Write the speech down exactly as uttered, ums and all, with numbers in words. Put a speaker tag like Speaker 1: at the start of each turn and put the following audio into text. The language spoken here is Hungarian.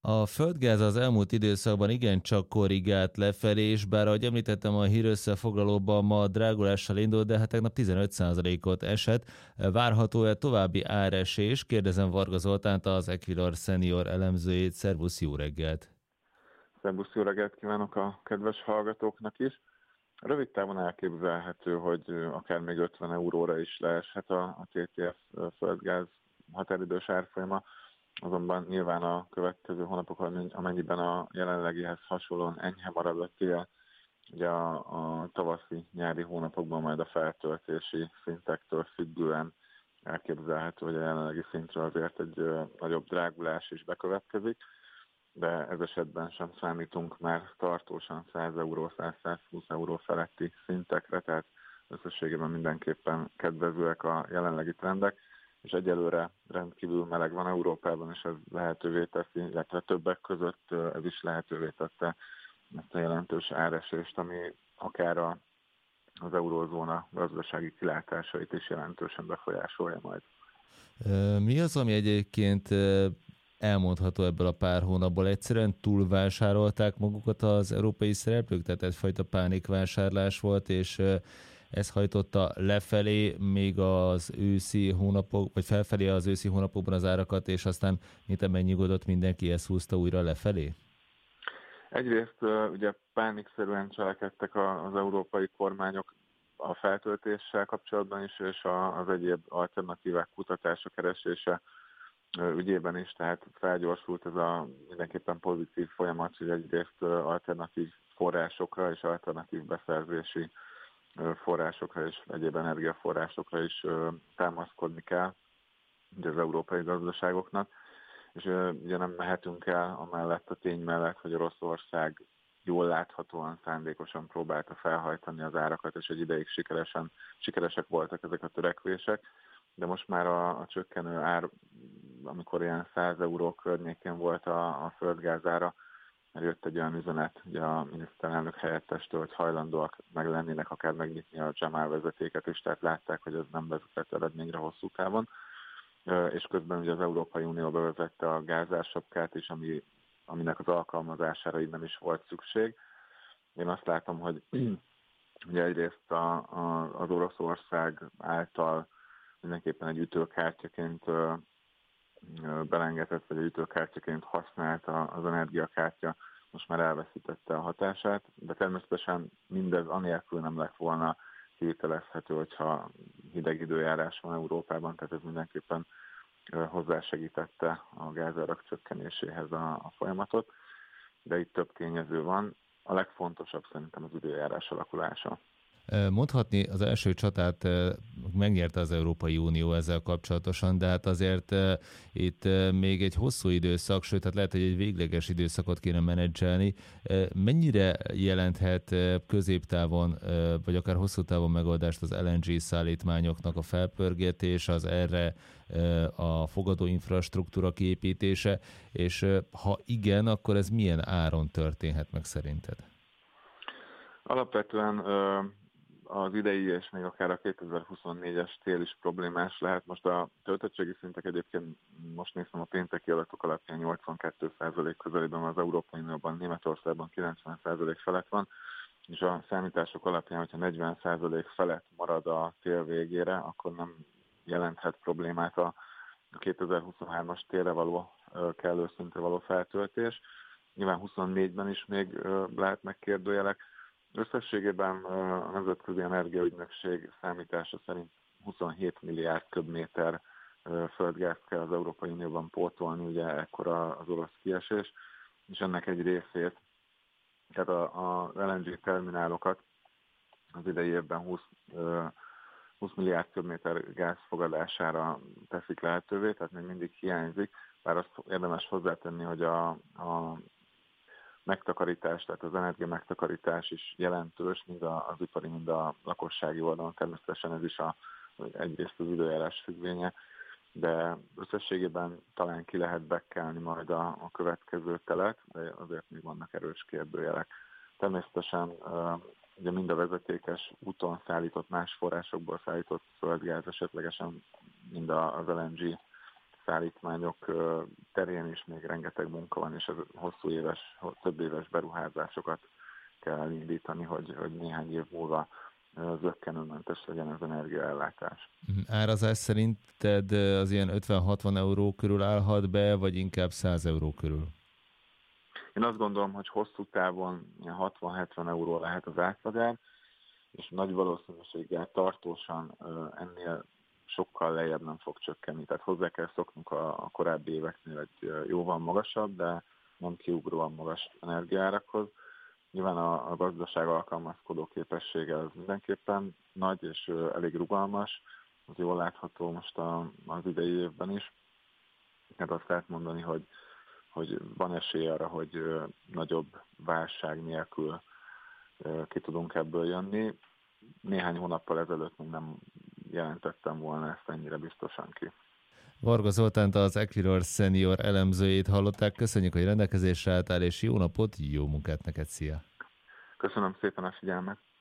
Speaker 1: A földgáz az elmúlt időszakban igencsak korrigált lefelé, és bár ahogy említettem a hírösszefoglalóban ma drágulással indult, de hát tegnap tizenöt százalékot esett. Várható-e további áresés? Kérdezem Varga Zoltánt, az Equilor senior elemzőjét. Szervusz, jó reggelt!
Speaker 2: Szerbusz, jó reggelt kívánok a kedves hallgatóknak is. Rövid távon elképzelhető, hogy akár még ötven euróra is leeshet a, a té té ef földgáz határidős árfolyama, azonban nyilván a következő hónapokban, amennyiben a jelenlegihez hasonlóan enyhe marad a tél, ugye a, a tavaszi-nyári hónapokban majd a feltöltési szintektől függően elképzelhető, hogy a jelenlegi szintről azért egy ö, nagyobb drágulás is bekövetkezik, de ez esetben sem számítunk már tartósan száz euró, száz-százhúsz euró feletti szintekre, tehát összességében mindenképpen kedvezőek a jelenlegi trendek, és egyelőre rendkívül meleg van Európában, és ez lehetővé teszi, illetve többek között ez is lehetővé tette ezt a jelentős áresést, ami akár a, az eurózóna gazdasági kilátásait is jelentősen befolyásolja majd.
Speaker 1: Mi az, ami egyébként elmondható ebből a pár hónapból? Egyszerűen túlvásárolták magukat az európai szereplők, tehát egyfajta pánikvásárlás volt, és ez hajtotta lefelé még az őszi hónapok, vagy felfelé az őszi hónapokban az árakat, és aztán mint megnyugodott mindenki, ezt húzta újra lefelé?
Speaker 2: Egyrészt ugye pánikszerűen cselekedtek az európai kormányok a feltöltéssel kapcsolatban is, és az egyéb alternatívák kutatása, keresése ügyében is, tehát felgyorsult ez a mindenképpen pozitív folyamat, hogy egyrészt alternatív forrásokra és alternatív beszerzési forrásokra és egyéb energiaforrásokra is támaszkodni kell ugye az európai gazdaságoknak, és ugye nem mehetünk el amellett a tény mellett, hogy Oroszország jól láthatóan, szándékosan próbálta felhajtani az árakat, és egy ideig sikeresen, sikeresek voltak ezek a törekvések, de most már a, a csökkenő ár, amikor ilyen száz euró környékén volt a, a földgázára, mert jött egy olyan üzenet ugye a miniszterelnök helyettestől, hogy hajlandóak meg lennének akár megnyitni a Jamal vezetéket is, tehát látták, hogy ez nem vezetett eredményre hosszú távon. És közben ugye az Európai Unió bevezette a gázársapkát is, ami, aminek az alkalmazására innen is volt szükség. Én azt látom, hogy ugye egyrészt a, a, az Oroszország által mindenképpen egy ütőkártyaként belengedett, vagy egy ütőkártyaként használt az energiakártya, most már elveszítette a hatását, de természetesen mindez anélkül nem lett volna kivitelezhető, hogyha hideg időjárás van Európában, tehát ez mindenképpen hozzásegítette a gázárak csökkenéséhez a, a folyamatot, de itt több tényező van. A legfontosabb szerintem az időjárás alakulása.
Speaker 1: Mondhatni, az első csatát megnyerte az Európai Unió ezzel kapcsolatosan, de hát azért itt még egy hosszú időszak, sőt, hát lehet, hogy egy végleges időszakot kéne menedzselni. Mennyire jelenthet középtávon, vagy akár hosszú távon megoldást az el en gé szállítmányoknak a felpörgetés, az erre a fogadó infrastruktúra kiépítése, és ha igen, akkor ez milyen áron történhet meg szerinted?
Speaker 2: Alapvetően az idei és még akár a kétezer-huszonnégyes tél is problémás lehet. Most a töltöttségi szintek egyébként most néztem a pénteki adatok alapján nyolcvankét százalék közelében van az Európai Unióban, Németországban kilencven százalék felett van, és a számítások alapján, hogyha negyven százalék felett marad a tél végére, akkor nem jelenthet problémát a kétezer-huszonhármas télre való kellő szintre való feltöltés. Nyilván huszonnégyben is még lehetnek kérdőjelek. Összességében a Nemzetközi Energiaügynökség számítása szerint huszonhét milliárd köbméter földgázt kell az Európai Unióban pótolni, ugye ekkora az orosz kiesés, és ennek egy részét, tehát az el en gé terminálokat az idei évben húsz, húsz milliárd köbméter gáz fogadására teszik lehetővé, tehát még mindig hiányzik, bár azt érdemes hozzátenni, hogy a, a megtakarítás, tehát az energia megtakarítás is jelentős, mind az ipari, mind a lakossági oldalon. Természetesen ez is a, egyrészt az időjárás függvénye, de összességében talán ki lehet bekkelni majd a, a következő telet, de azért még vannak erős kérdőjelek. Természetesen ugye mind a vezetékes úton szállított, más forrásokból szállított földgáz esetlegesen, mind az el en gé szállítmányok terén is még rengeteg munka van, és ez hosszú éves, több éves beruházásokat kell elindítani, hogy, hogy néhány év múlva zökkenőmentes legyen az energiaellátás.
Speaker 1: Árazás szerinted az ilyen ötven-hatvan euró körül állhat be, vagy inkább száz euró körül?
Speaker 2: Én azt gondolom, hogy hosszú távon ilyen hatvan-hetven euró lehet az átlagár, és nagy valószínűséggel tartósan ennél sokkal lejjebb nem fog csökkenni. Tehát hozzá kell szoknunk a, a korábbi éveknél egy jóval magasabb, de nem kiugróan magas energiaárakhoz. Nyilván a, a gazdaság alkalmazkodó képessége az mindenképpen nagy és elég rugalmas, az jól látható most a, az idei évben is. Hát azt lehet mondani, hogy, hogy van esély arra, hogy nagyobb válság nélkül ki tudunk ebből jönni. Néhány hónappal ezelőtt még nem jelentettem volna ezt ennyire biztosan ki.
Speaker 1: Varga Zoltánt, az Equilor Senior elemzőjét hallották. Köszönjük, hogy rendelkezésre álltál, és jó napot, jó munkát neked, szia!
Speaker 2: Köszönöm szépen a figyelmet!